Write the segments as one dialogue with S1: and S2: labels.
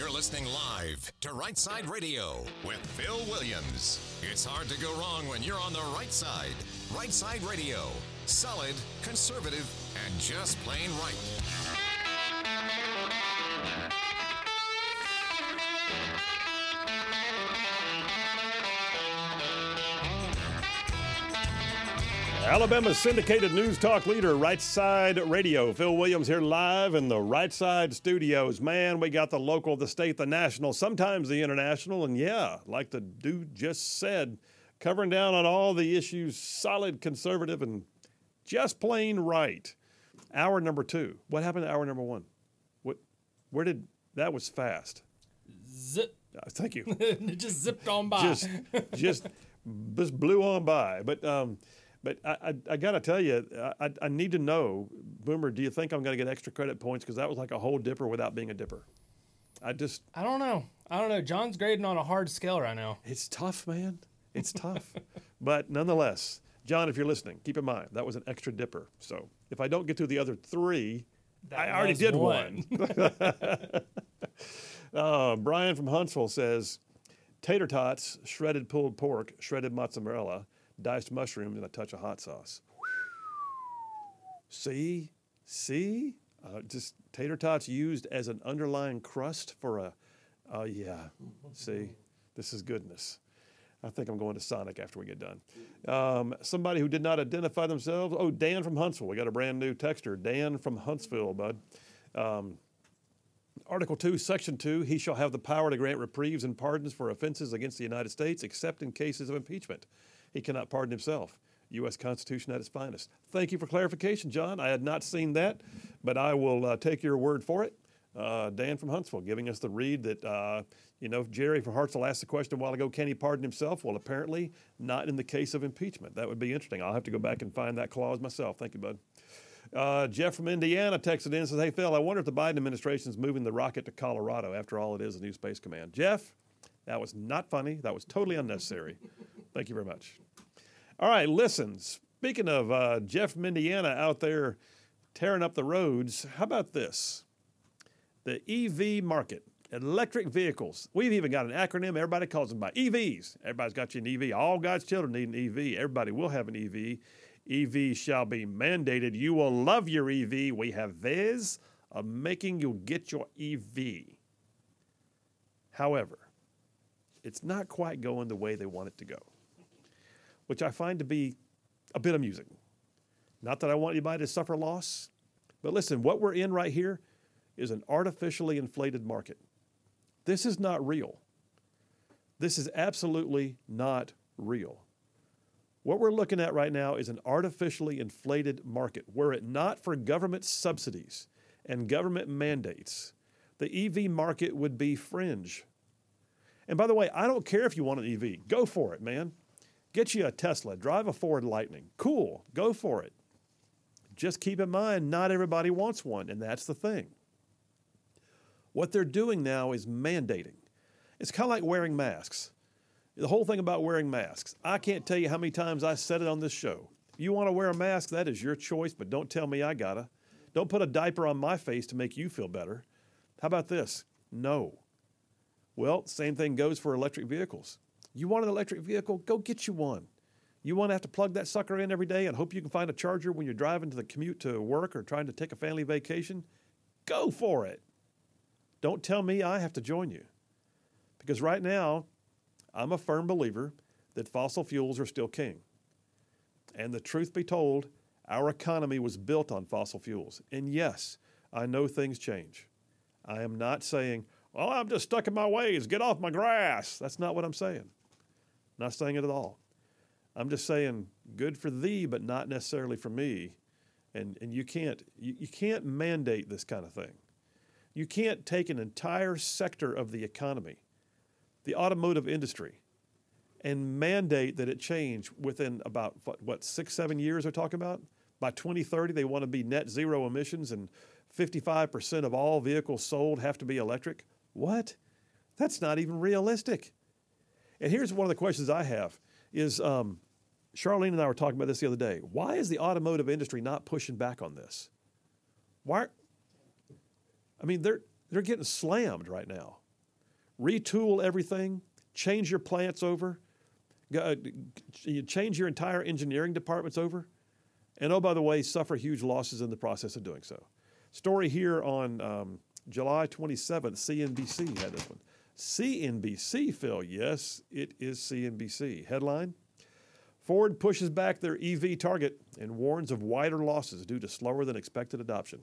S1: You're listening live to Right Side Radio with Phil Williams. It's hard to go wrong when you're on the right side. Right Side Radio. Solid, conservative, and just plain right.
S2: Alabama's syndicated news talk leader, Right Side Radio. Phil Williams here live in the Right Side studios. Man, we got the local, the state, the national, sometimes the international. And yeah, like the dude just said, covering down on all the issues, solid, conservative, and just plain right. Hour number 2. What happened to hour number 1? That was fast.
S3: Zip.
S2: Thank you.
S3: It just zipped on by.
S2: Just blew on by. But I got to tell you, I need to know, Boomer, do you think I'm going to get extra credit points? Because that was like a whole dipper without being a dipper. I
S3: don't know. John's grading on a hard scale right now.
S2: It's tough, man. It's tough. But nonetheless, John, if you're listening, keep in mind, that was an extra dipper. So if I don't get through the other 3, I already did one. Brian from Huntsville says, tater tots, shredded pulled pork, shredded mozzarella, diced mushrooms, and a touch of hot sauce. See? Just tater tots used as an underlying crust for See? This is goodness. I think I'm going to Sonic after we get done. Somebody who did not identify themselves. Oh, Dan from Huntsville. We got a brand new texter. Dan from Huntsville, bud. Article 2, Section 2, he shall have the power to grant reprieves and pardons for offenses against the United States, except in cases of impeachment. He cannot pardon himself. U.S. Constitution at its finest. Thank you for clarification, John. I had not seen that, but I will take your word for it. Dan from Huntsville giving us the read that, Jerry from Hartsville asked the question a while ago, can he pardon himself? Well, apparently not in the case of impeachment. That would be interesting. I'll have to go back and find that clause myself. Thank you, bud. Jeff from Indiana texted in and says, hey, Phil, I wonder if the Biden administration is moving the rocket to Colorado. After all, it is a new space command. Jeff, that was not funny. That was totally unnecessary. Thank you very much. All right, listen, speaking of Jeff from Indiana out there tearing up the roads, how about this? The EV market, electric vehicles. We've even got an acronym. Everybody calls them by EVs. Everybody's got you an EV. All God's children need an EV. Everybody will have an EV. EV shall be mandated. You will love your EV. We have ways of making you get your EV. However, it's not quite going the way they want it to go, which I find to be a bit amusing. Not that I want anybody to suffer loss, but listen, what we're in right here is an artificially inflated market. This is not real. This is absolutely not real. What we're looking at right now is an artificially inflated market. Were it not for government subsidies and government mandates, the EV market would be fringe. And by the way, I don't care if you want an EV. Go for it, man. Get you a Tesla. Drive a Ford Lightning. Cool. Go for it. Just keep in mind, not everybody wants one, and that's the thing. What they're doing now is mandating. It's kind of like wearing masks. The whole thing about wearing masks, I can't tell you how many times I said it on this show. If you want to wear a mask, that is your choice, but don't tell me I gotta. Don't put a diaper on my face to make you feel better. How about this? No. Well, same thing goes for electric vehicles. You want an electric vehicle? Go get you one. You want to have to plug that sucker in every day and hope you can find a charger when you're driving to the commute to work or trying to take a family vacation? Go for it. Don't tell me I have to join you. Because right now, I'm a firm believer that fossil fuels are still king. And the truth be told, our economy was built on fossil fuels. And yes, I know things change. I am not saying, well, I'm just stuck in my ways. Get off my grass. That's not what I'm saying. I'm not saying it at all. I'm just saying good for thee, but not necessarily for me. And you can't mandate this kind of thing. You can't take an entire sector of the economy, the automotive industry, and mandate that it change within about, 6-7 years they're talking about? By 2030, they want to be net zero emissions and 55% of all vehicles sold have to be electric. What? That's not even realistic. And here's one of the questions I have is, Charlene and I were talking about this the other day. Why is the automotive industry not pushing back on this? Why? I mean, they're getting slammed right now. retool everything, change your plants over, you change your entire engineering departments over, and oh, by the way, suffer huge losses in the process of doing so. Story here on July 27th, CNBC had this one. CNBC, Phil, yes, it is CNBC. Headline, Ford pushes back their EV target and warns of wider losses due to slower than expected adoption.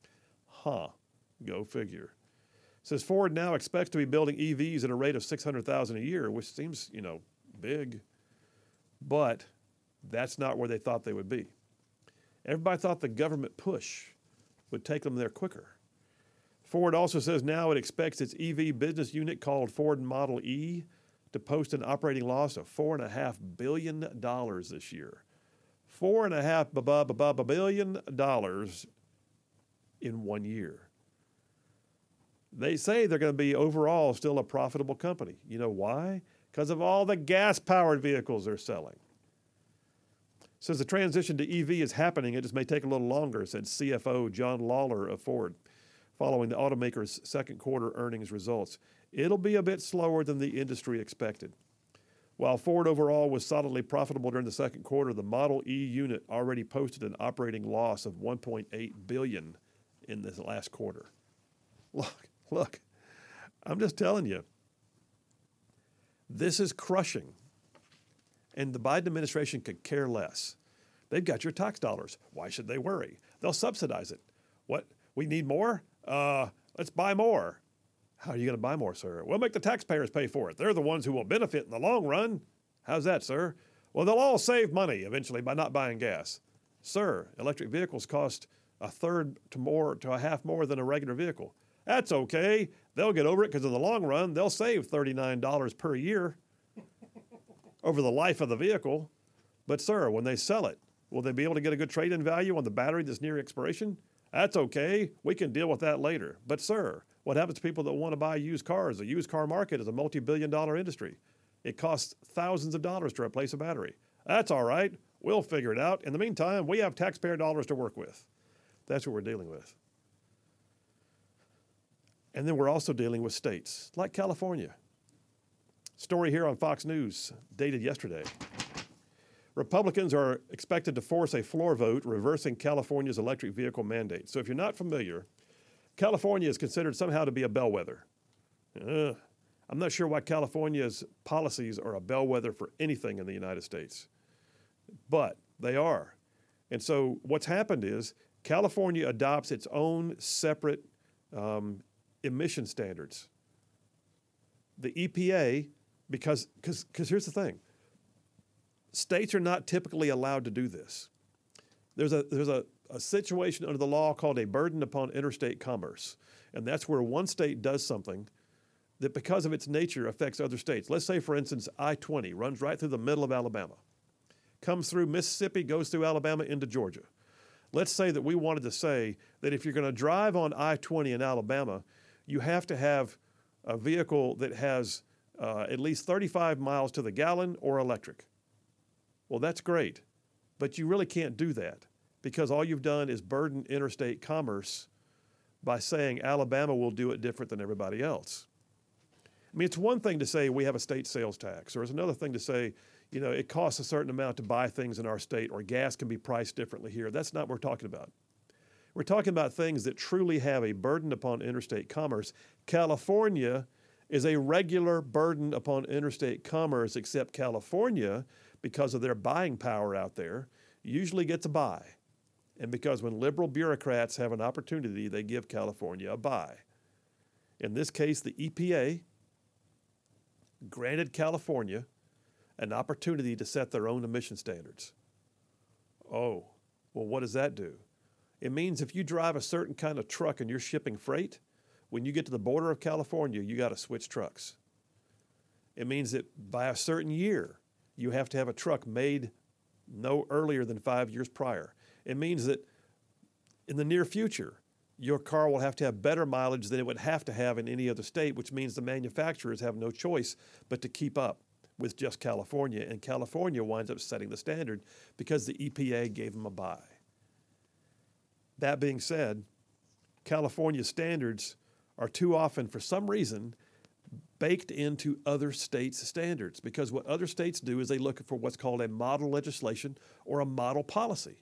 S2: Go figure. Says Ford now expects to be building EVs at a rate of 600,000 a year, which seems, big, but that's not where they thought they would be. Everybody thought the government push would take them there quicker. Ford also says now it expects its EV business unit called Ford Model E to post an operating loss of $4.5 billion this year. $4.5 billion in 1 year. They say they're going to be overall still a profitable company. You know why? Because of all the gas-powered vehicles they're selling. Says the transition to EV is happening. It just may take a little longer, said CFO John Lawler of Ford, following the automaker's second quarter earnings results. It'll be a bit slower than the industry expected. While Ford overall was solidly profitable during the second quarter, the Model E unit already posted an operating loss of $1.8 billion in this last quarter. Look, I'm just telling you, this is crushing. And the Biden administration could care less. They've got your tax dollars. Why should they worry? They'll subsidize it. What? We need more? Let's buy more. How are you going to buy more, sir? We'll make the taxpayers pay for it. They're the ones who will benefit in the long run. How's that, sir? Well, they'll all save money eventually by not buying gas. Sir, electric vehicles cost a third to a half more than a regular vehicle. That's okay. They'll get over it because in the long run, they'll save $39 per year over the life of the vehicle. But, sir, when they sell it, will they be able to get a good trade-in value on the battery that's near expiration? That's okay. We can deal with that later. But, sir, what happens to people that want to buy used cars? The used car market is a multi-billion-dollar industry. It costs thousands of dollars to replace a battery. That's all right. We'll figure it out. In the meantime, we have taxpayer dollars to work with. That's what we're dealing with. And then we're also dealing with states like California. Story here on Fox News, dated yesterday. Republicans are expected to force a floor vote reversing California's electric vehicle mandate. So if you're not familiar, California is considered somehow to be a bellwether. I'm not sure why California's policies are a bellwether for anything in the United States, but they are. And so what's happened is California adopts its own separate emission standards. The EPA, because here's the thing, states are not typically allowed to do this. There's a situation under the law called a burden upon interstate commerce, and that's where one state does something that because of its nature affects other states. Let's say, for instance, I-20 runs right through the middle of Alabama, comes through Mississippi, goes through Alabama into Georgia. Let's say that we wanted to say that if you're going to drive on I-20 in Alabama, you have to have a vehicle that has at least 35 miles to the gallon or electric. Well, that's great, but you really can't do that because all you've done is burden interstate commerce by saying Alabama will do it different than everybody else. I mean, it's one thing to say we have a state sales tax, or it's another thing to say, it costs a certain amount to buy things in our state, or gas can be priced differently here. That's not what we're talking about. We're talking about things that truly have a burden upon interstate commerce. California is a regular burden upon interstate commerce, except California, because of their buying power out there, usually gets a buy. And because when liberal bureaucrats have an opportunity, they give California a buy. In this case, the EPA granted California an opportunity to set their own emission standards. Oh, well, what does that do? It means if you drive a certain kind of truck and you're shipping freight, when you get to the border of California, you got to switch trucks. It means that by a certain year, you have to have a truck made no earlier than 5 years prior. It means that in the near future, your car will have to have better mileage than it would have to have in any other state, which means the manufacturers have no choice but to keep up with just California. And California winds up setting the standard because the EPA gave them a buy. That being said, California standards are too often, for some reason, baked into other states' standards, because what other states do is they look for what's called a model legislation or a model policy.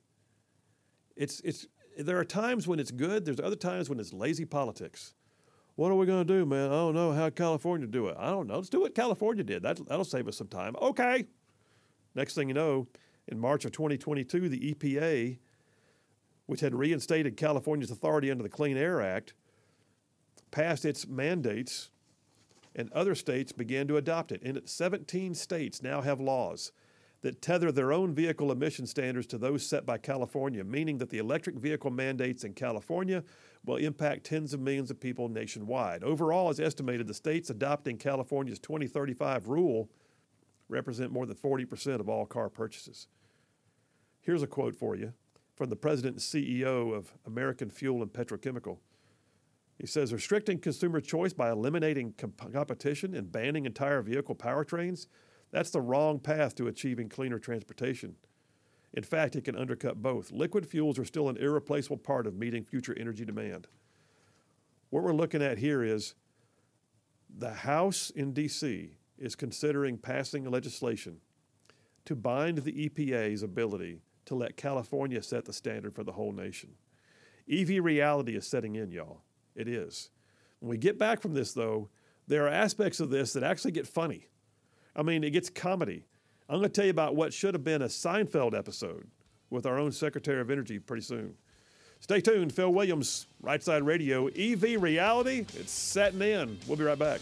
S2: There are times when it's good. There's other times when it's lazy politics. What are we going to do, man? I don't know how California do it. I don't know. Let's do what California did. That'll save us some time. Okay. Next thing you know, in March of 2022, the EPA, which had reinstated California's authority under the Clean Air Act, passed its mandates, and other states began to adopt it. And 17 states now have laws that tether their own vehicle emission standards to those set by California, meaning that the electric vehicle mandates in California will impact tens of millions of people nationwide. Overall, it's estimated the states adopting California's 2035 rule represent more than 40% of all car purchases. Here's a quote for you from the president and CEO of American Fuel and Petrochemical. He says, restricting consumer choice by eliminating competition and banning entire vehicle powertrains, that's the wrong path to achieving cleaner transportation. In fact, it can undercut both. Liquid fuels are still an irreplaceable part of meeting future energy demand. What we're looking at here is the House in D.C. is considering passing legislation to bind the EPA's ability to let California set the standard for the whole nation. EV reality is setting in, y'all. It is. When we get back from this, though, there are aspects of this that actually get funny. I mean, it gets comedy. I'm going to tell you about what should have been a Seinfeld episode with our own Secretary of Energy pretty soon. Stay tuned. Phil Williams, Right Side Radio. EV reality, it's setting in. We'll be right back.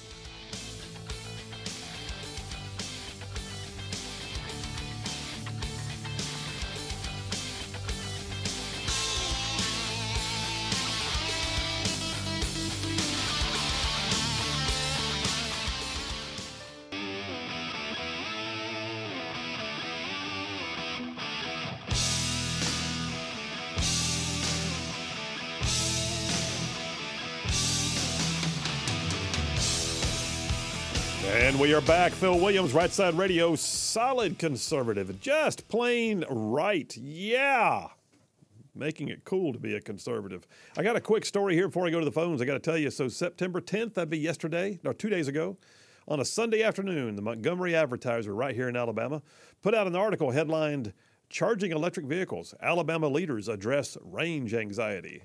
S2: And we are back. Phil Williams, Right Side Radio, solid conservative, just plain right. Yeah. Making it cool to be a conservative. I got a quick story here before I go to the phones. I got to tell you. So September 10th, that'd be yesterday, no, 2 days ago, on a Sunday afternoon, the Montgomery Advertiser right here in Alabama put out an article headlined, Charging Electric Vehicles, Alabama Leaders Address Range Anxiety.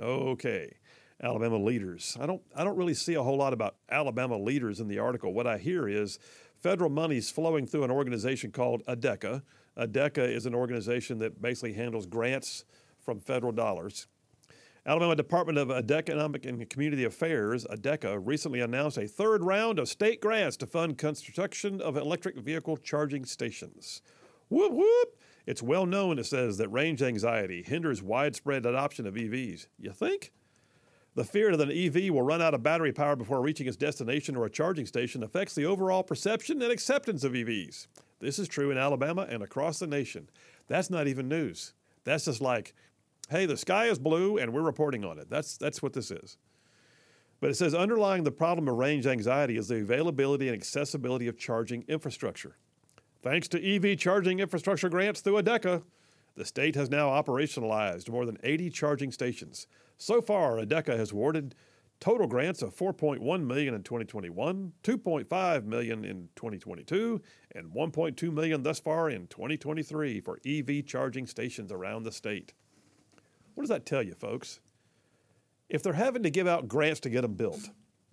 S2: Okay. Alabama leaders. I don't really see a whole lot about Alabama leaders in the article. What I hear is federal money's flowing through an organization called ADECA. ADECA is an organization that basically handles grants from federal dollars. Alabama Department of Economic and Community Affairs, ADECA, recently announced a third round of state grants to fund construction of electric vehicle charging stations. Whoop, whoop. It's well known, it says, that range anxiety hinders widespread adoption of EVs. You think? The fear that an EV will run out of battery power before reaching its destination or a charging station affects the overall perception and acceptance of EVs. This is true in Alabama and across the nation. That's not even news. That's just like, hey, the sky is blue and we're reporting on it. That's what this is. But it says underlying the problem of range anxiety is the availability and accessibility of charging infrastructure. Thanks to EV charging infrastructure grants through ADECA, the state has now operationalized more than 80 charging stations. So far, ADECA has awarded total grants of $4.1 million in 2021, $2.5 million in 2022, and $1.2 million thus far in 2023 for EV charging stations around the state. What does that tell you, folks? If they're having to give out grants to get them built,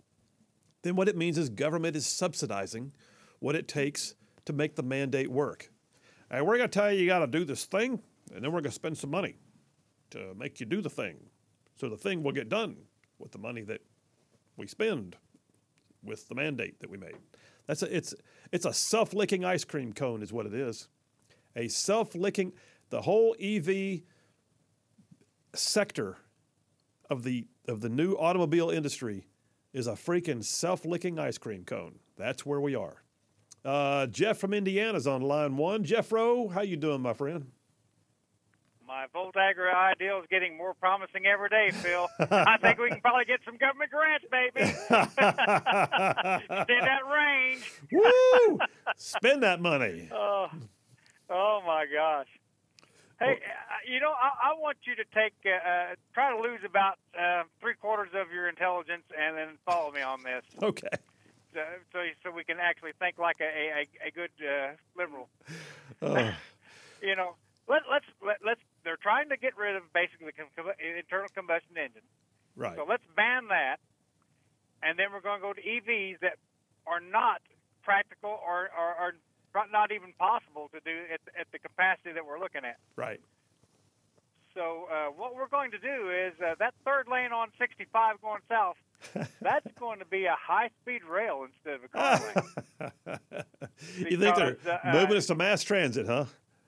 S2: then what it means is government is subsidizing what it takes to make the mandate work. And we're going to tell you got to do this thing, and then we're going to spend some money to make you do the thing. So the thing will get done with the money that we spend with the mandate that we made. It's a self-licking ice cream cone is what it is. A self-licking, the whole EV sector of the new automobile industry is a freaking self-licking ice cream cone. That's where we are. Jeff from Indiana's on line one. Jeff Rowe, how you doing, my friend?
S4: My Voltagra ideal is getting more promising every day, Phil. I think we can probably get some government grants, baby. Extend that range.
S2: Woo! Spend that money.
S4: Oh, my gosh. Hey, I want you to try to lose about 3/4 of your intelligence and then follow me on this.
S2: Okay.
S4: so we can actually think like a good liberal.
S2: Oh.
S4: You know, let's they're trying to get rid of basically the internal combustion engine.
S2: Right.
S4: So let's ban that, and then we're going to go to EVs that are not practical or are not even possible to do at the capacity that we're looking at.
S2: Right.
S4: So what we're going to do is that third lane on 65 going south, that's going to be a high-speed rail instead of a car lane.
S2: You think they're moving us to mass transit, huh?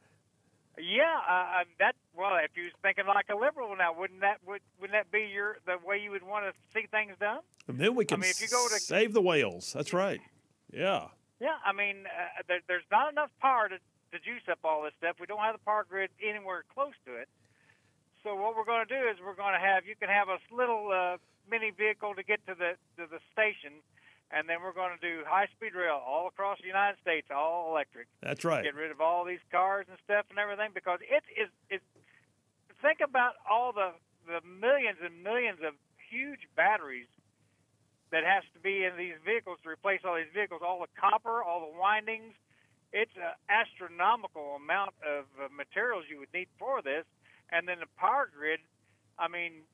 S4: Yeah, if you was thinking like a liberal now, wouldn't that be the way you would want to see things done?
S2: And then we can
S4: if you go to
S2: save the whales. That's right. Yeah.
S4: Yeah, I mean, there's not enough power to juice up all this stuff. We don't have the power grid anywhere close to it. So what we're going to do is you can have a little mini vehicle to get to the station, and then we're going to do high-speed rail all across the United States, all electric.
S2: That's right.
S4: Get rid of all these cars and stuff and everything, because it's think about all the millions and millions of huge batteries that has to be in these vehicles to replace all these vehicles, all the copper, all the windings. It's an astronomical amount of materials you would need for this. And then the power grid, I mean,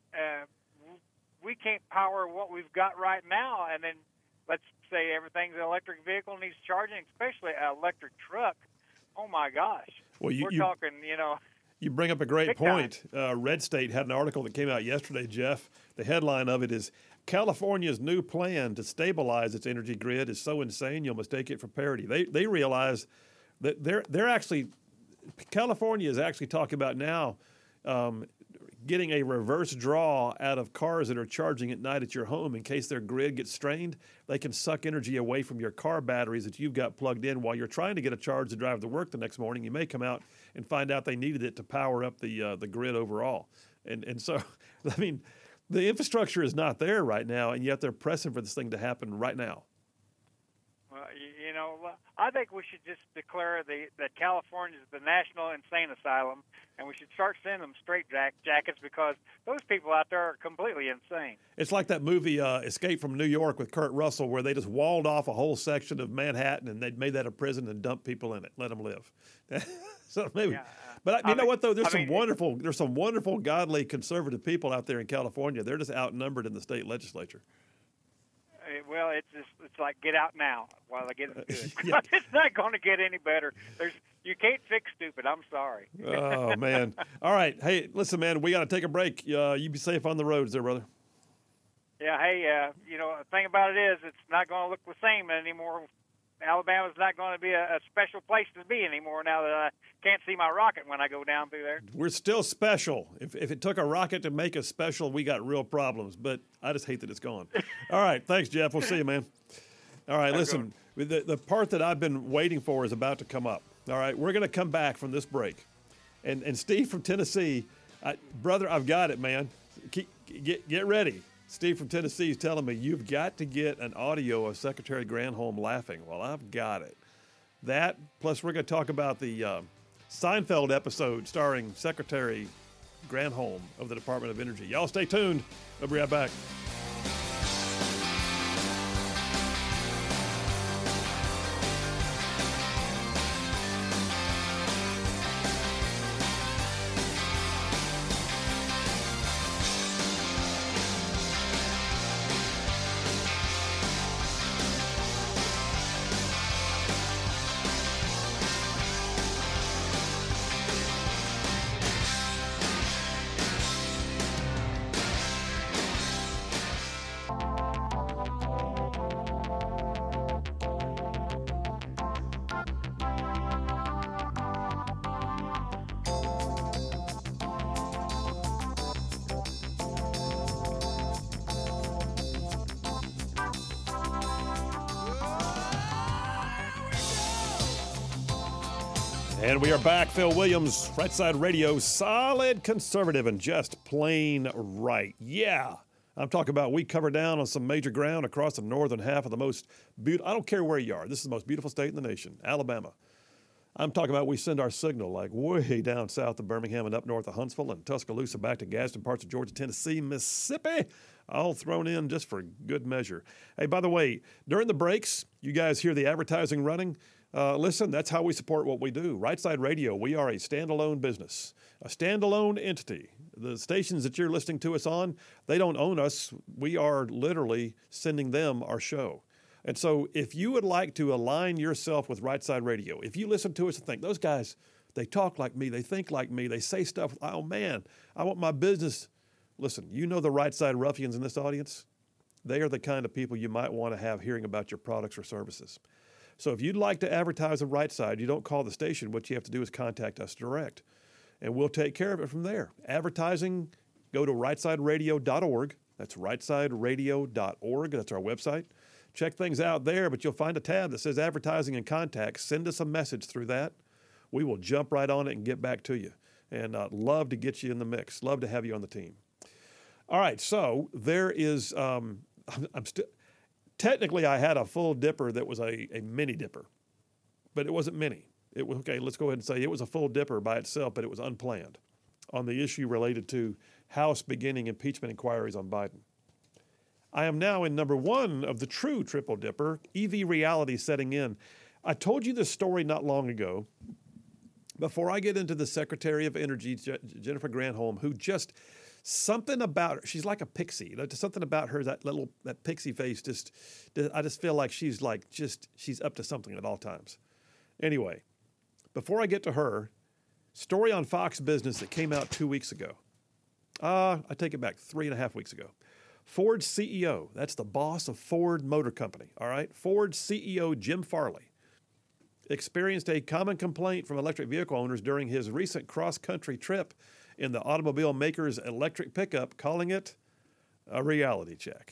S4: we can't power what we've got right now. And then let's say everything's an electric vehicle needs charging, especially an electric truck. Oh, my gosh.
S2: Well,
S4: we're talking,
S2: You bring up a great point. Red State had an article that came out yesterday, Jeff. The headline of it is, California's new plan to stabilize its energy grid is so insane you'll mistake it for parity. They realize that they're actually, California is actually talking about now getting a reverse draw out of cars that are charging at night at your home in case their grid gets strained. They can suck energy away from your car batteries that you've got plugged in while you're trying to get a charge to drive to work the next morning. You may come out and find out they needed it to power up the grid overall. And so, I mean, the infrastructure is not there right now, and yet they're pressing for this thing to happen right now.
S4: Well, I think we should just declare that California is the national insane asylum, and we should start sending them straight jackets because those people out there are completely insane. It's
S2: like that movie Escape from New York with Kurt Russell, where they just walled off a whole section of Manhattan and they'd made that a prison and dumped people in it, let them live. So maybe. Yeah. But you know what though? There's some wonderful, godly, conservative people out there in California. They're just outnumbered in the state legislature.
S4: Well, it's like get out now while they get good. Yeah. It's not going to get any better. You can't fix stupid. I'm sorry.
S2: Oh man! All right, hey, listen, man, we got to take a break. You be safe on the roads, there, brother.
S4: Yeah. Hey, the thing about it is, it's not going to look the same anymore. Alabama's not going to be a special place to be anymore now that I can't see my rocket when I go down through there.
S2: We're still special. If it took a rocket to make us special, we got real problems. But I just hate that it's gone. All right. Thanks, Jeff. We'll see you, man. All right. Listen, the part that I've been waiting for is about to come up. All right. We're going to come back from this break. And Steve from Tennessee, brother, I've got it, man. Get ready. Steve from Tennessee is telling me you've got to get an audio of Secretary Granholm laughing. Well, I've got it. That, plus we're going to talk about the Seinfeld episode starring Secretary Granholm of the Department of Energy. Y'all stay tuned. We'll be right back. And we are back. Phil Williams, Right Side Radio, solid conservative and just plain right. Yeah, I'm talking about we cover down on some major ground across the northern half of the most beautiful, I don't care where you are, this is the most beautiful state in the nation, Alabama. I'm talking about we send our signal like way down south of Birmingham and up north of Huntsville and Tuscaloosa back to Gadsden, parts of Georgia, Tennessee, Mississippi, all thrown in just for good measure. Hey, by the way, during the breaks, you guys hear the advertising running. Listen, that's how we support what we do. Right Side Radio, we are a standalone business, a standalone entity. The stations that you're listening to us on, they don't own us. We are literally sending them our show. And so if you would like to align yourself with Right Side Radio, if you listen to us and think, those guys, they talk like me, they think like me, they say stuff, oh man, I want my business. Listen, you know the Right Side ruffians in this audience? They are the kind of people you might want to have hearing about your products or services. So if you'd like to advertise on Right Side, you don't call the station. What you have to do is contact us direct, and we'll take care of it from there. Advertising, go to rightsideradio.org. That's rightsideradio.org. That's our website. Check things out there, but you'll find a tab that says advertising and contacts. Send us a message through that. We will jump right on it and get back to you. And I'd love to get you in the mix. Love to have you on the team. All right, so there is, technically I had a full dipper that was a mini dipper, but it wasn't mini. Okay, let's go ahead and say it was a full dipper by itself, but it was unplanned on the issue related to House beginning impeachment inquiries on Biden. I am now in number one of the true triple dipper, EV reality setting in. I told you this story not long ago. Before I get into the Secretary of Energy, Jennifer Granholm, who just, something about her, she's like a pixie. Something about her, that pixie face, I just feel like she's up to something at all times. Anyway, before I get to her, story on Fox Business that came out 2 weeks ago. I take it back, 3.5 weeks ago. Ford CEO, that's the boss of Ford Motor Company, all right? Ford CEO Jim Farley experienced a common complaint from electric vehicle owners during his recent cross-country trip in the automobile maker's electric pickup, calling it a reality check.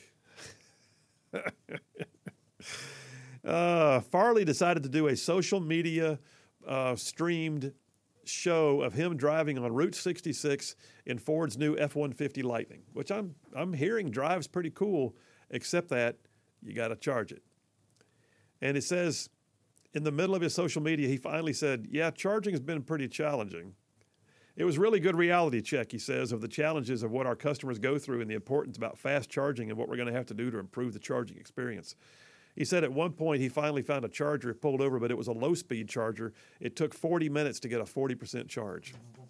S2: Farley decided to do a social media streamed show of him driving on Route 66 in Ford's new F-150 Lightning, which I'm hearing drives pretty cool, except that you got to charge it. And it says in the middle of his social media, he finally said, yeah, charging has been pretty challenging. It was really good reality check, he says, of the challenges of what our customers go through and the importance about fast charging and what we're going to have to do to improve the charging experience. He said at one point he finally found a charger pulled over, but it was a low-speed charger. It took 40 minutes to get a 40% charge.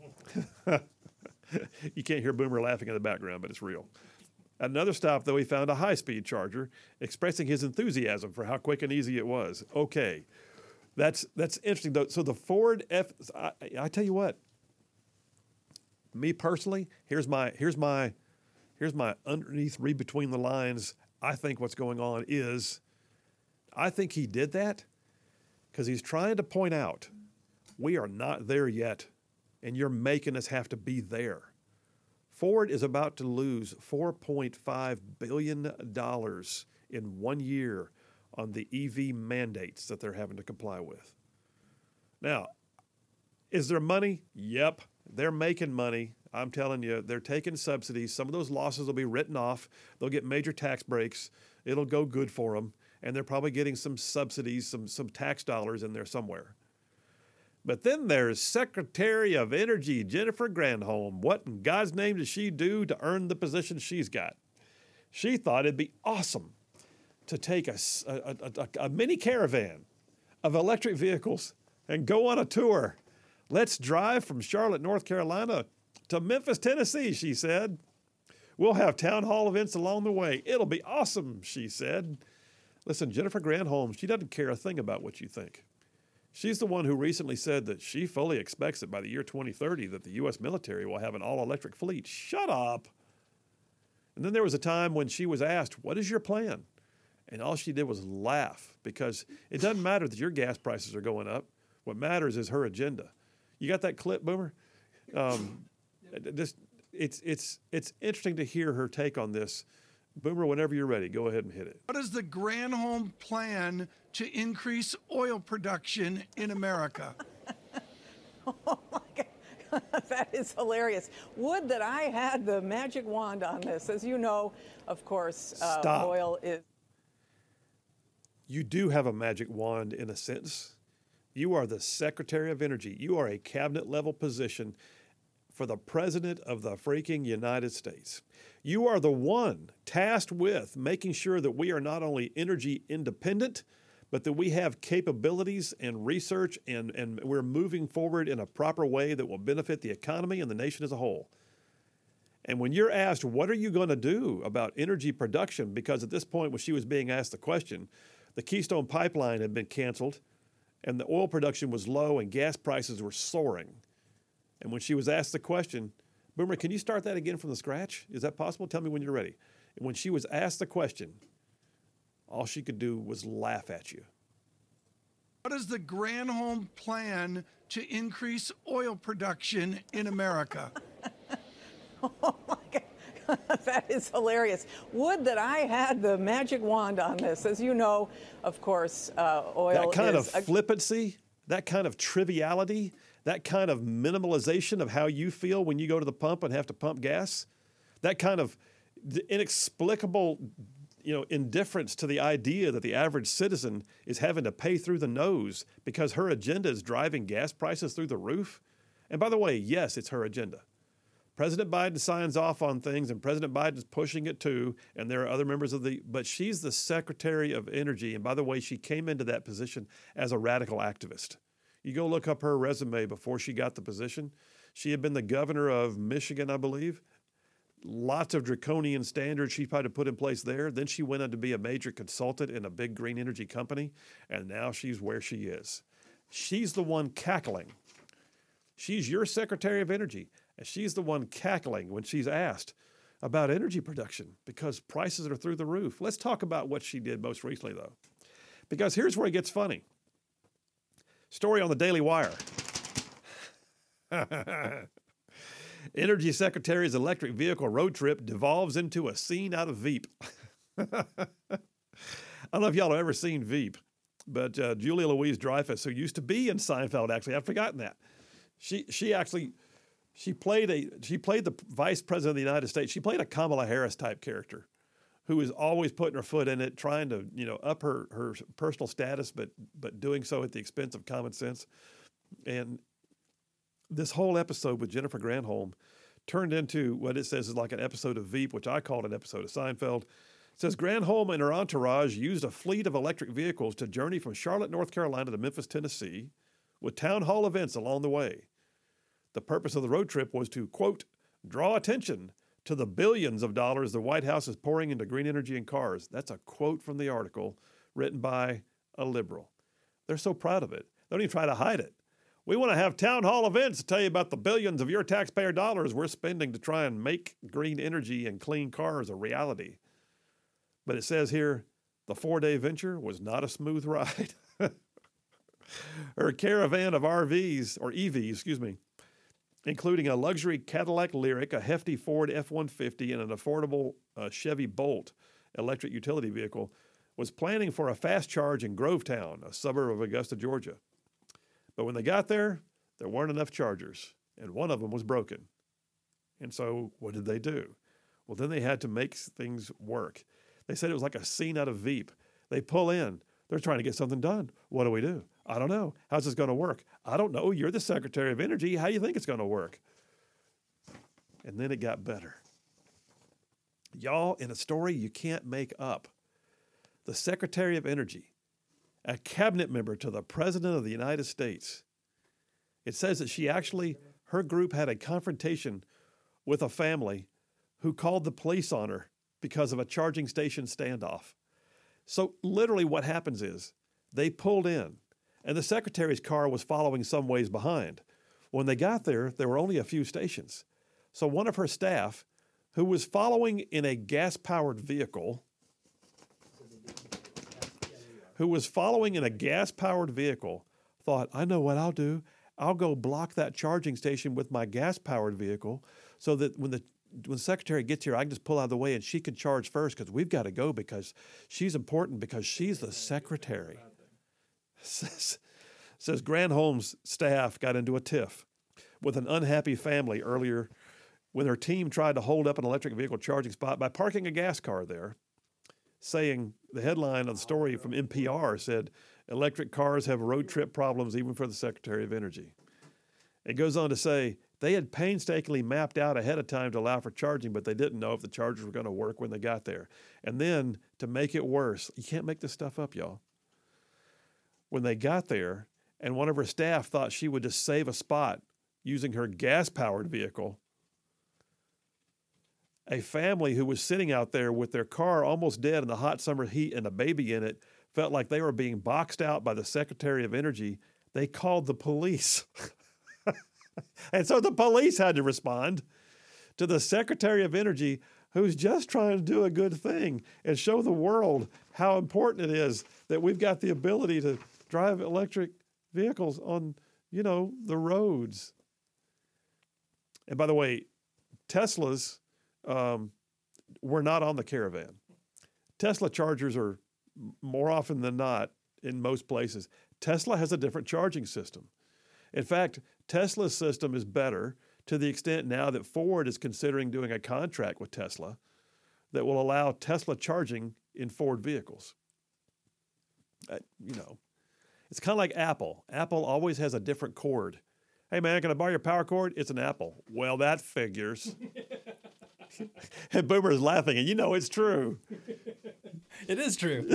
S2: You can't hear Boomer laughing in the background, but it's real. At another stop, though, he found a high-speed charger, expressing his enthusiasm for how quick and easy it was. Okay, that's interesting, though. So the Ford I tell you what, me personally, here's my underneath, read between the lines. I think what's going on is, I think he did that because he's trying to point out we are not there yet, and you're making us have to be there. Ford is about to lose $4.5 billion in 1 year on the EV mandates that they're having to comply with. Now, is there money? Yep, they're making money. I'm telling you, they're taking subsidies. Some of those losses will be written off. They'll get major tax breaks. It'll go good for them. And they're probably getting some subsidies, some tax dollars in there somewhere. But then there's Secretary of Energy Jennifer Granholm. What in God's name does she do to earn the position she's got? She thought it'd be awesome to take a mini caravan of electric vehicles and go on a tour. Let's drive from Charlotte, North Carolina to Memphis, Tennessee, she said. We'll have town hall events along the way. It'll be awesome, she said. Listen, Jennifer Granholm, she doesn't care a thing about what you think. She's the one who recently said that she fully expects that by the year 2030 that the U.S. military will have an all-electric fleet. Shut up. And then there was a time when she was asked, what is your plan? And all she did was laugh, because it doesn't matter that your gas prices are going up. What matters is her agenda. You got that clip, Boomer? It's interesting to hear her take on this. Boomer, whenever you're ready, go ahead and hit it.
S5: What is the Granholm plan to increase oil production in America?
S6: Oh, my God. That is hilarious. Would that I had the magic wand on this. As you know, of course, oil is...
S2: You do have a magic wand in a sense. You are the Secretary of Energy. You are a cabinet level position for the President of the freaking United States. You are the one tasked with making sure that we are not only energy independent, but that we have capabilities and research and we're moving forward in a proper way that will benefit the economy and the nation as a whole. And when you're asked, what are you going to do about energy production? Because at this point, when she was being asked the question, the Keystone Pipeline had been canceled and the oil production was low and gas prices were soaring. And when she was asked the question, Boomer, can you start that again from the scratch? Is that possible? Tell me when you're ready. And when she was asked the question, all she could do was laugh at you.
S5: What is the Granholm plan to increase oil production in America?
S6: Oh my God, that is hilarious. Would that I had the magic wand on this. As you know, of course, oil
S2: That kind
S6: is
S2: of flippancy, that kind of triviality, that kind of minimalization of how you feel when you go to the pump and have to pump gas, that kind of inexplicable, indifference to the idea that the average citizen is having to pay through the nose because her agenda is driving gas prices through the roof. And by the way, yes, it's her agenda. President Biden signs off on things, and President Biden's pushing it too, and there are other members but she's the Secretary of Energy, and by the way, she came into that position as a radical activist. You go look up her resume before she got the position. She had been the governor of Michigan, I believe. Lots of draconian standards she tried to put in place there. Then she went on to be a major consultant in a big green energy company, and now she's where she is. She's the one cackling. She's your Secretary of Energy. And she's the one cackling when she's asked about energy production because prices are through the roof. Let's talk about what she did most recently, though, because here's where it gets funny. Story on the Daily Wire. Energy Secretary's electric vehicle road trip devolves into a scene out of Veep. I don't know if y'all have ever seen Veep, but Julia Louis-Dreyfus, who used to be in Seinfeld, actually, I've forgotten that. She played the vice president of the United States. She played a Kamala Harris type character who is always putting her foot in it, trying to, up her personal status, but doing so at the expense of common sense. And this whole episode with Jennifer Granholm turned into what it says is like an episode of Veep, which I called an episode of Seinfeld. It says Granholm and her entourage used a fleet of electric vehicles to journey from Charlotte, North Carolina to Memphis, Tennessee, with town hall events along the way. The purpose of the road trip was to, quote, draw attention to the billions of dollars the White House is pouring into green energy and cars. That's a quote from the article written by a liberal. They're so proud of it. They don't even try to hide it. We want to have town hall events to tell you about the billions of your taxpayer dollars we're spending to try and make green energy and clean cars a reality. But it says here, the 4-day venture was not a smooth ride. Her caravan of RVs, or EVs, including a luxury Cadillac Lyriq, a hefty Ford F-150, and an affordable Chevy Bolt electric utility vehicle, was planning for a fast charge in Grovetown, a suburb of Augusta, Georgia. But when they got there weren't enough chargers, and one of them was broken. And so what did they do? Well, then they had to make things work. They said it was like a scene out of Veep. They pull in. They're trying to get something done. What do we do? I don't know. How's this going to work? I don't know. You're the Secretary of Energy. How do you think it's going to work? And then it got better. Y'all, in a story you can't make up, the Secretary of Energy, a cabinet member to the President of the United States, it says that her group had a confrontation with a family who called the police on her because of a charging station standoff. So literally what happens is they pulled in, and the secretary's car was following some ways behind. When they got there were only a few stations. So one of her staff, who was following in a gas-powered vehicle, thought, I know what I'll do. I'll go block that charging station with my gas-powered vehicle so that when the secretary gets here, I can just pull out of the way and she can charge first because we've got to go because she's important because she's the secretary. Says Granholm's staff got into a tiff with an unhappy family earlier when her team tried to hold up an electric vehicle charging spot by parking a gas car there, saying the headline of the story from NPR said, Electric cars have road trip problems even for the Secretary of Energy. It goes on to say, they had painstakingly mapped out ahead of time to allow for charging, but they didn't know if the chargers were going to work when they got there. And then, to make it worse, you can't make this stuff up, y'all. When they got there, and one of her staff thought she would just save a spot using her gas-powered vehicle, a family who was sitting out there with their car almost dead in the hot summer heat and a baby in it felt like they were being boxed out by the Secretary of Energy. They called the police. And so the police had to respond to the Secretary of Energy, who's just trying to do a good thing and show the world how important it is that we've got the ability to drive electric vehicles on, the roads. And by the way, Teslas were not on the Caravan. Tesla chargers are more often than not in most places. Tesla has a different charging system. In fact, Tesla's system is better to the extent now that Ford is considering doing a contract with Tesla that will allow Tesla charging in Ford vehicles. It's kind of like Apple. Apple always has a different cord. Hey, man, can I borrow your power cord? It's an Apple. Well, that figures. And Boomer's laughing, and it's true.
S3: It is true.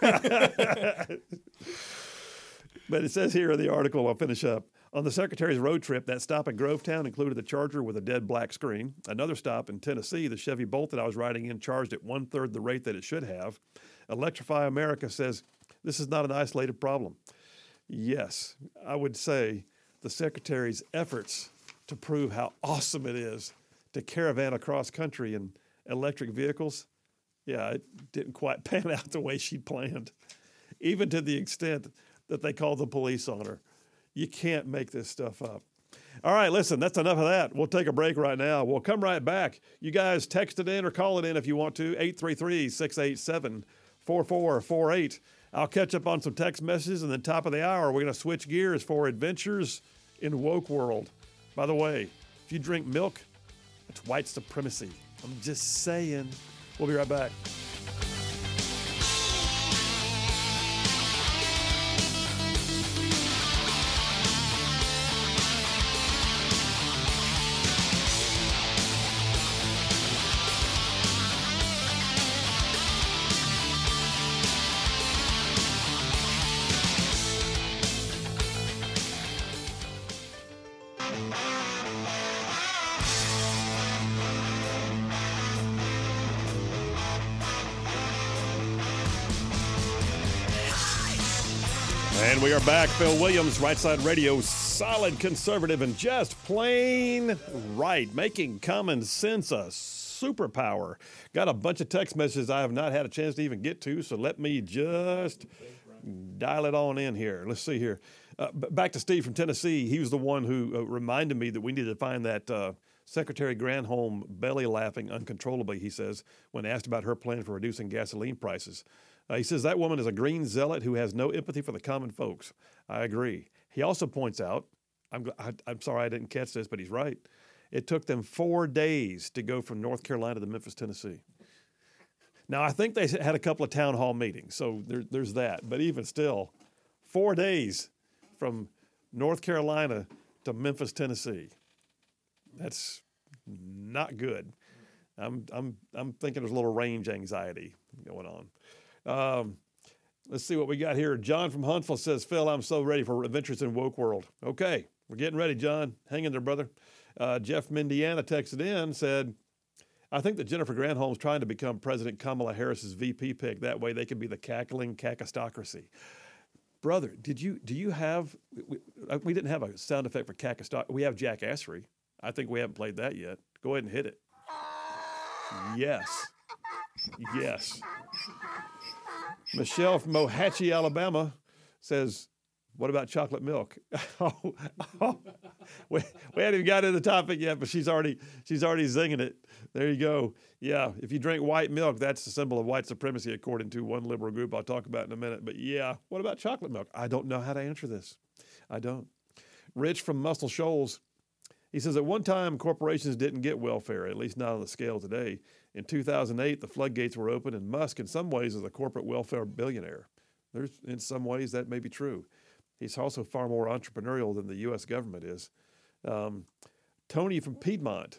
S2: But it says here in the article, I'll finish up. On the Secretary's road trip, that stop in Grovetown included the Charger with a dead black screen. Another stop in Tennessee, the Chevy Bolt that I was riding in charged at 1/3 the rate that it should have. Electrify America says this is not an isolated problem. Yes, I would say the Secretary's efforts to prove how awesome it is to caravan across country in electric vehicles, it didn't quite pan out the way she planned, even to the extent that they called the police on her. You can't make this stuff up. All right, listen, that's enough of that. We'll take a break right now. We'll come right back. You guys text it in or call it in if you want to, 833-687-4448. I'll catch up on some text messages, and then top of the hour, we're going to switch gears for Adventures in Woke World. By the way, if you drink milk, it's white supremacy. I'm just saying. We'll be right back. And we are back. Phil Williams, Right Side Radio, solid conservative and just plain right, making common sense a superpower. Got a bunch of text messages I have not had a chance to even get to, so let me just dial it on in here. Let's see here. Back to Steve from Tennessee. He was the one who reminded me that we needed to find that Secretary Granholm belly laughing uncontrollably, he says, when asked about her plan for reducing gasoline prices. He says that woman is a green zealot who has no empathy for the common folks. I agree. He also points out, I'm sorry I didn't catch this, but he's right. It took them 4 days to go from North Carolina to Memphis, Tennessee. Now, I think they had a couple of town hall meetings, so there's that. But even still, 4 days from North Carolina to Memphis, Tennessee. That's not good. I'm thinking there's a little range anxiety going on. Let's see what we got here. John from Huntsville says, Phil, I'm so ready for Adventures in Woke World. Okay, we're getting ready, John. Hang in there, brother. Jeff from Indiana texted in, said, I think that Jennifer Granholm's trying to become President Kamala Harris's VP pick. That way they can be the cackling cacistocracy. Brother, do you have, we didn't have a sound effect for cacistocracy. We have jackassery. I think we haven't played that yet. Go ahead and hit it. Yes. Yes. Michelle from Mohatchie, Alabama says, what about chocolate milk? We haven't even got into the topic yet, but she's already zinging it. There you go. Yeah, if you drink white milk, that's the symbol of white supremacy, according to one liberal group I'll talk about in a minute. But yeah, what about chocolate milk? I don't know how to answer this. I don't. Rich from Muscle Shoals, he says, at one time, corporations didn't get welfare, at least not on the scale today. In 2008, the floodgates were open, and Musk, in some ways, is a corporate welfare billionaire. in some ways that may be true. He's also far more entrepreneurial than the U.S. government is. Tony from Piedmont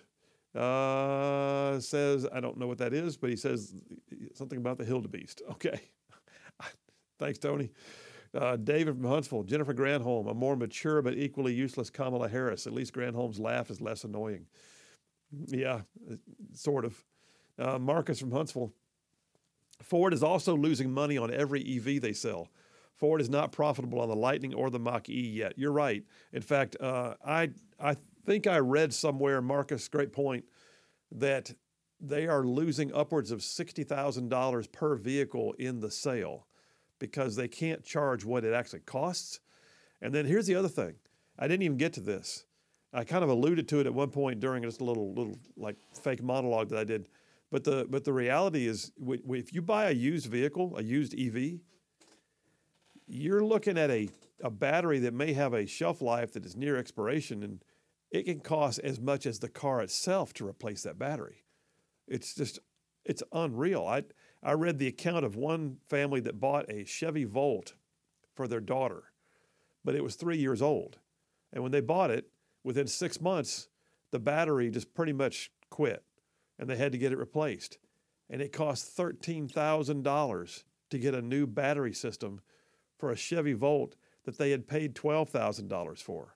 S2: says, I don't know what that is, but he says something about the Hildebeest. Okay. Thanks, Tony. David from Huntsville, Jennifer Granholm, a more mature but equally useless Kamala Harris. At least Granholm's laugh is less annoying. Yeah, sort of. Marcus from Huntsville, Ford is also losing money on every EV they sell. Ford is not profitable on the Lightning or the Mach-E yet. You're right. In fact, I think I read somewhere, Marcus, great point, that they are losing upwards of $60,000 per vehicle in the sale because they can't charge what it actually costs. And then here's the other thing. I didn't even get to this. I kind of alluded to it at one point during just a little like fake monologue that I did. But the reality is, if you buy a used vehicle, a used EV, you're looking at a battery that may have a shelf life that is near expiration, and it can cost as much as the car itself to replace that battery. It's unreal. I read the account of one family that bought a Chevy Volt for their daughter, but it was 3 years old. And when they bought it, within 6 months, the battery just pretty much quit, and they had to get it replaced. And it cost $13,000 to get a new battery system for a Chevy Volt that they had paid $12,000 for.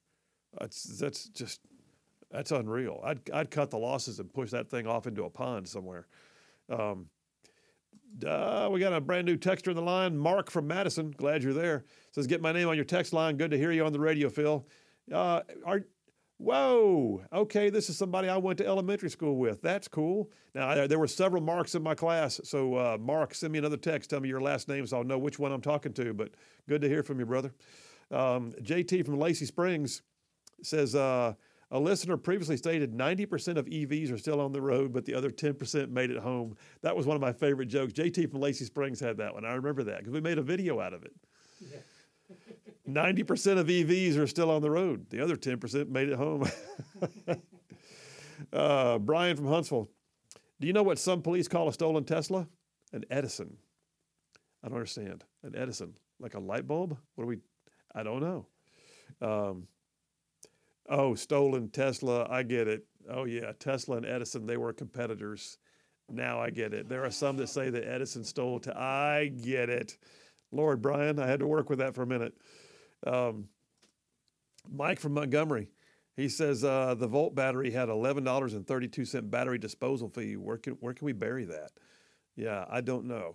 S2: That's unreal. I'd cut the losses and push that thing off into a pond somewhere. We got a brand new texter in the line, Mark from Madison. Glad you're there. Says, get my name on your text line. Good to hear you on the radio, Phil. Whoa, okay, this is somebody I went to elementary school with. That's cool. Now, there were several Marks in my class, so Mark, send me another text. Tell me your last name so I'll know which one I'm talking to, but good to hear from you, brother. JT from Lacey Springs says, a listener previously stated 90% of EVs are still on the road, but the other 10% made it home. That was one of my favorite jokes. JT from Lacey Springs had that one. I remember that because we made a video out of it. Yeah. 90% of EVs are still on the road. The other 10% made it home. Brian from Huntsville. Do you know what some police call a stolen Tesla? An Edison. I don't understand. An Edison. Like a light bulb? I don't know. Stolen Tesla. I get it. Oh, yeah. Tesla and Edison, they were competitors. Now I get it. There are some that say that Edison stole. I get it. Lord, Brian, I had to work with that for a minute. Mike from Montgomery, he says the Volt battery had $11.32 battery disposal fee. Where can we bury that? Yeah, I don't know.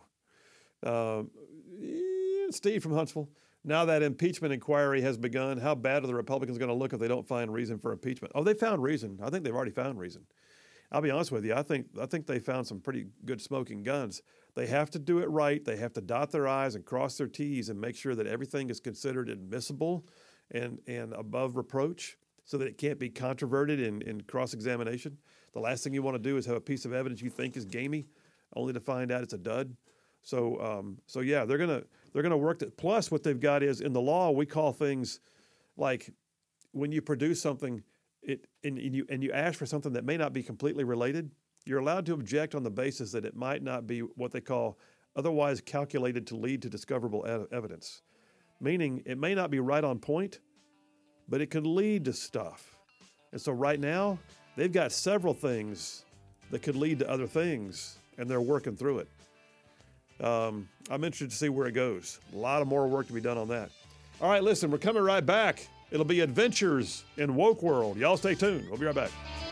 S2: Steve from Huntsville, now that impeachment inquiry has begun, how bad are the Republicans going to look if they don't find reason for impeachment? Oh, they found reason. I think they've already found reason. I'll be honest with you. I think they found some pretty good smoking guns. They have to do it right. They have to dot their I's and cross their T's and make sure that everything is considered admissible and above reproach so that it can't be controverted in cross-examination. The last thing you want to do is have a piece of evidence you think is gamey, only to find out it's a dud. So yeah, they're gonna work that. Plus, what they've got is in the law we call things like when you produce something. And you ask for something that may not be completely related, you're allowed to object on the basis that it might not be what they call otherwise calculated to lead to discoverable evidence. Meaning it may not be right on point, but it could lead to stuff. And so right now, they've got several things that could lead to other things, and they're working through it. I'm interested to see where it goes. A lot of more work to be done on that. All right, listen, we're coming right back. It'll be Adventures in Woke World. Y'all stay tuned. We'll be right back.